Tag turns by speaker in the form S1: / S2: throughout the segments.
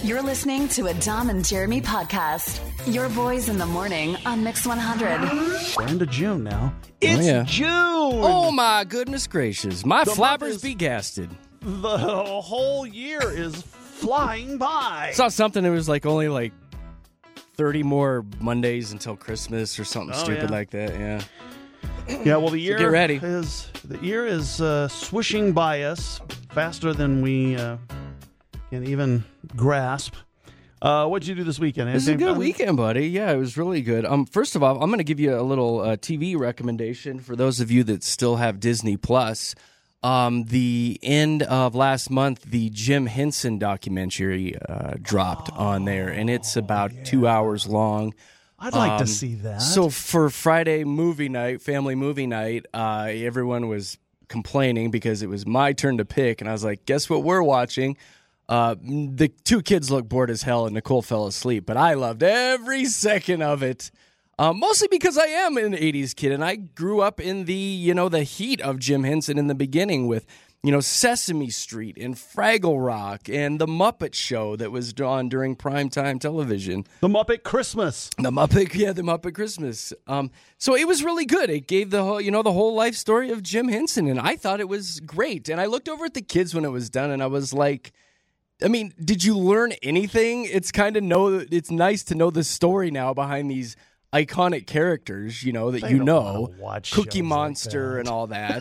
S1: You're listening to a Dom and Jeremy podcast. Your boys in the morning on Mix 100.
S2: We're into June now. It's June!
S3: Oh, my goodness gracious. My flappers be gasted.
S2: The whole year is flying by.
S3: I saw something that was only 30 more Mondays until Christmas or something stupid like that, yeah.
S2: Yeah, well, the year
S3: get ready.
S2: is swishing by us faster than we can even grasp. What'd you do this weekend?
S3: It was a good weekend, buddy. Yeah, it was really good. First of all, I'm going to give you a little TV recommendation for those of you that still have Disney Plus. The end of last month, the Jim Henson documentary dropped on there, and it's about 2 hours long.
S2: I'd like to see that.
S3: So for Friday movie night, family movie night, everyone was complaining because it was my turn to pick, and I was like, guess what we're watching? The two kids looked bored as hell, and Nicole fell asleep, but I loved every second of it. Mostly because I am an 80s kid, and I grew up in the heat of Jim Henson in the beginning with, Sesame Street and Fraggle Rock and The Muppet Show that was on during primetime television.
S2: The Muppet Christmas.
S3: The Muppet Christmas. So it was really good. It gave the whole life story of Jim Henson, and I thought it was great. And I looked over at the kids when it was done, and I was like, did you learn anything? It's it's nice to know the story now behind these iconic characters, Cookie Monster and all that.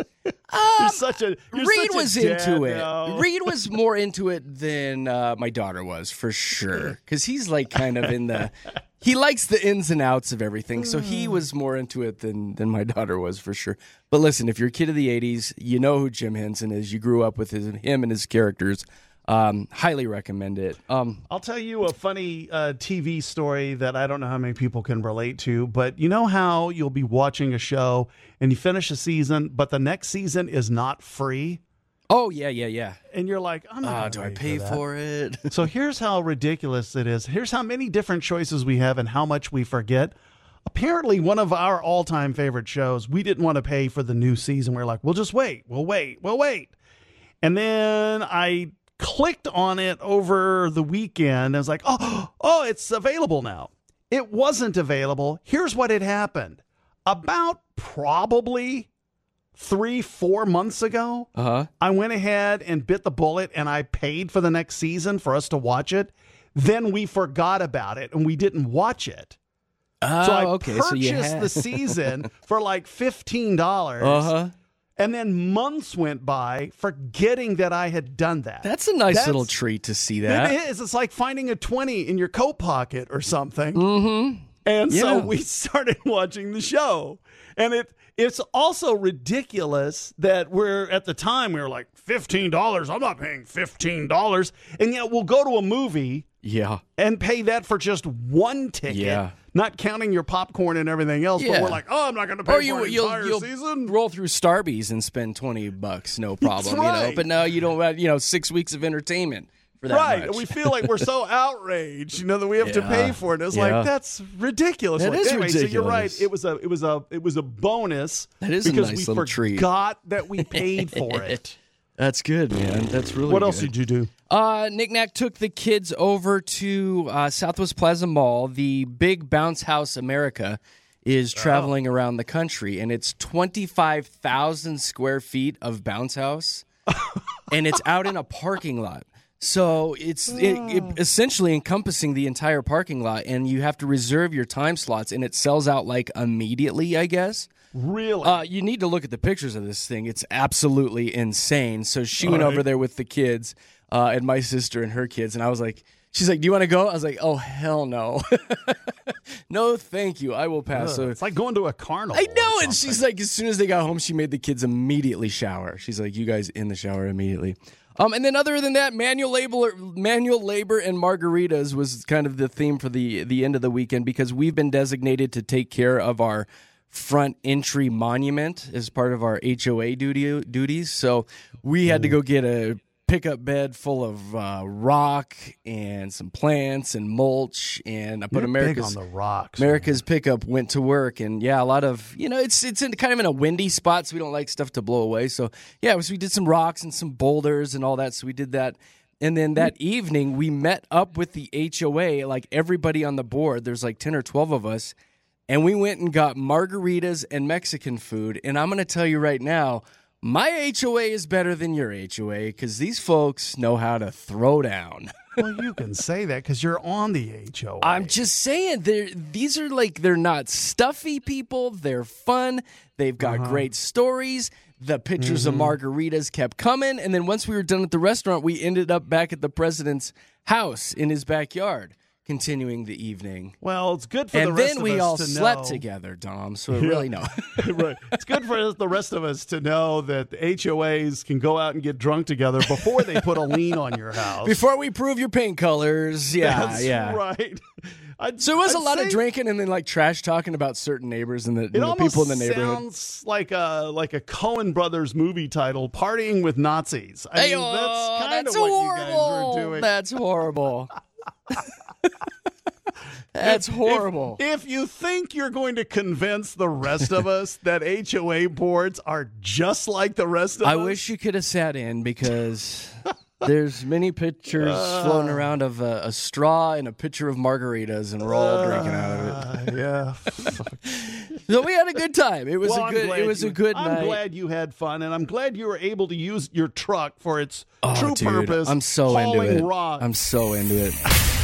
S3: Reed was into it.
S2: No.
S3: Reed was more into it than my daughter was, for sure. Because he's kind of in the... He likes the ins and outs of everything, so he was more into it than my daughter was, for sure. But listen, if you're a kid of the 80s, you know who Jim Henson is. You grew up with him and his characters. Highly recommend it.
S2: I'll tell you a funny TV story that I don't know how many people can relate to, but you know how you'll be watching a show and you finish a season, but the next season is not free?
S3: Oh, yeah.
S2: And you're like, I'm not
S3: do I pay for it?
S2: So here's how ridiculous it is. Here's how many different choices we have and how much we forget. Apparently, one of our all-time favorite shows, we didn't want to pay for the new season. We're like, we'll just wait. We'll wait. And then I clicked on it over the weekend. I was like, oh, it's available now. It wasn't available. Here's what had happened. About probably 3-4 months ago, I went ahead and bit the bullet and I paid for the next season for us to watch it. Then we forgot about it and we didn't watch it. So I purchased the season for $15. And then months went by forgetting that I had done that.
S3: That's a nice little treat to see that.
S2: It is. It's like finding a 20 in your coat pocket or something. Mm-hmm. And so we started watching the show. And it's also ridiculous that at the time we were like, $15? I'm not paying $15. And yet we'll go to a movie and pay that for just one ticket. Yeah. Not counting your popcorn and everything else, but we're like, I'm not going to pay for an entire season.
S3: Roll through Starbucks and spend $20, no problem.
S2: Right.
S3: But no, you don't have 6 weeks of entertainment for that much.
S2: And we feel like we're so outraged, that we have to pay for it. It's like, that's ridiculous.
S3: That is
S2: anyway,
S3: ridiculous.
S2: So you're right. It was a bonus.
S3: That is
S2: because
S3: a nice
S2: we
S3: little treat.
S2: Forgot that we paid for it.
S3: That's good, man. That's really good.
S2: What else did you do?
S3: Nick Nack took the kids over to Southwest Plaza Mall. The big Bounce House America is traveling around the country, and it's 25,000 square feet of Bounce House, and it's out in a parking lot. So it's essentially encompassing the entire parking lot, and you have to reserve your time slots, and it sells out immediately, I guess.
S2: Really?
S3: You need to look at the pictures of this thing. It's absolutely insane. So she went over there with the kids and my sister and her kids, and I was like, she's like, do you want to go? I was like, oh, hell no. No, thank you. I will pass. So
S2: it's like going to a carnival.
S3: I know. And she's like, as soon as they got home, she made the kids immediately shower. She's like, you guys in the shower immediately. And then other than that, manual labor and margaritas was kind of the theme for the end of the weekend because we've been designated to take care of our front entry monument as part of our HOA duties. So we had to go get a pickup bed full of rock and some plants and mulch, and I put America's
S2: big on the rocks.
S3: America's pickup went to work, and a lot of it's kind of in a windy spot, so we don't like stuff to blow away. So we did some rocks and some boulders and all that. So we did that. And then that evening, we met up with the HOA, like everybody on the board. There's like 10 or 12 of us. And we went and got margaritas and Mexican food. And I'm going to tell you right now, my HOA is better than your HOA because these folks know how to throw down.
S2: Well, you can say that because you're on the HOA.
S3: I'm just saying, they're not stuffy people. They're fun. They've got great stories. The pictures of margaritas kept coming. And then once we were done at the restaurant, we ended up back at the president's house in his backyard, continuing the evening.
S2: Well, it's good for the rest of us to know.
S3: And then we all slept together, Dom, so really no.
S2: Right. It's good for the rest of us to know that the HOAs can go out and get drunk together before they put a lien on your house.
S3: Before we prove your paint colors. Yeah,
S2: That's right.
S3: So it was a lot of drinking and then like trash talking about certain neighbors and the people in the neighborhood.
S2: It almost sounds like a Coen Brothers movie title, Partying with Nazis. I mean, that's kind of what you guys were doing.
S3: That's horrible. That's horrible.
S2: If you think you're going to convince the rest of us that HOA boards are just like the rest of us.
S3: I wish you could have sat in because there's many pictures floating around of a straw and a pitcher of margaritas, and we're all drinking out of it.
S2: Yeah.
S3: So we had a good time. It was a good night.
S2: I'm glad you had fun, and I'm glad you were able to use your truck for its true
S3: dude,
S2: purpose.
S3: I'm so into it.
S2: Rock.
S3: I'm so into it.